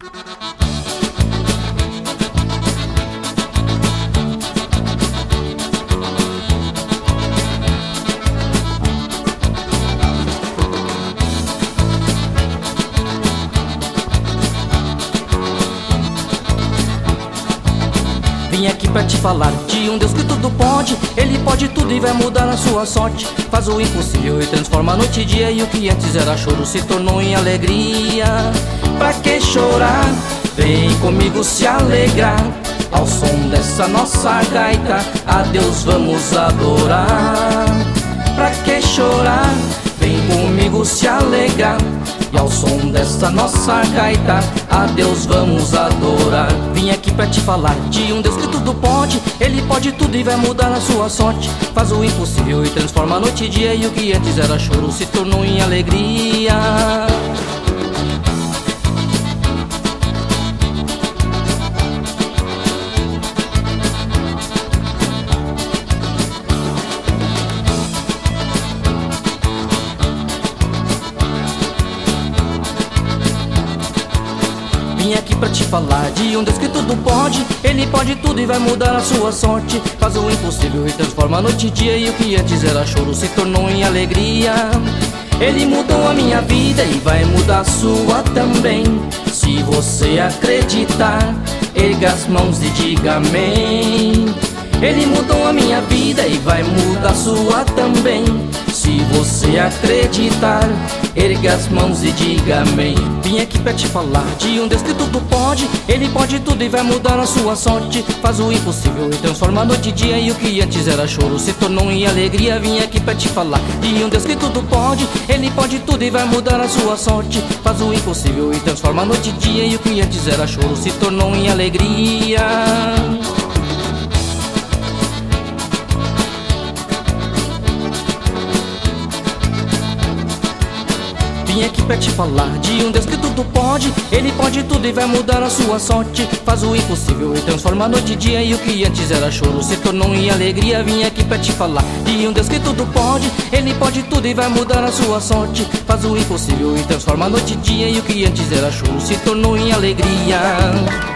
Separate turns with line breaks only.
Vim aqui pra te falar de um Deus que tudo pode. Ele pode tudo e vai mudar a sua sorte. Faz o impossível e transforma a noite em dia. E o que antes era choro se tornou em alegria. Pra que chorar? Vem comigo se alegrar. Ao som dessa nossa gaita, a Deus vamos adorar. Pra que chorar? Vem comigo se alegrar. E ao som dessa nossa gaita, a Deus vamos adorar. Vim aqui pra te falar de um Deus que tudo pode. Ele pode tudo e vai mudar a sua sorte. Faz o impossível e transforma a noite em dia. E o que antes era choro se tornou em alegria. Vim aqui pra te falar de um Deus que tudo pode. Ele pode tudo e vai mudar a sua sorte. Faz o impossível e transforma a noite em dia. E o que antes era choro se tornou em alegria. Ele mudou a minha vida e vai mudar a sua também. Se você acreditar, erga as mãos e diga amém. Ele mudou a minha vida e vai mudar a sua também. Se você acreditar, erga as mãos e diga amém. Vim aqui pra te falar de um Deus que tudo pode. Ele pode tudo e vai mudar a sua sorte. Faz o impossível e transforma a noite em dia. E o que antes era choro se tornou em alegria. Vim aqui pra te falar de um Deus que tudo pode. Ele pode tudo e vai mudar a sua sorte. Faz o impossível e transforma a noite em dia. E o que antes era choro se tornou em alegria. Vim aqui pra te falar de um Deus que tudo pode. Ele pode tudo e vai mudar a sua sorte. Faz o impossível e transforma a noite em dia. E o que antes era choro se tornou em alegria. Vim aqui pra te falar de um Deus que tudo pode. Ele pode tudo e vai mudar a sua sorte. Faz o impossível e transforma a noite em dia. E o que antes era choro se tornou em alegria.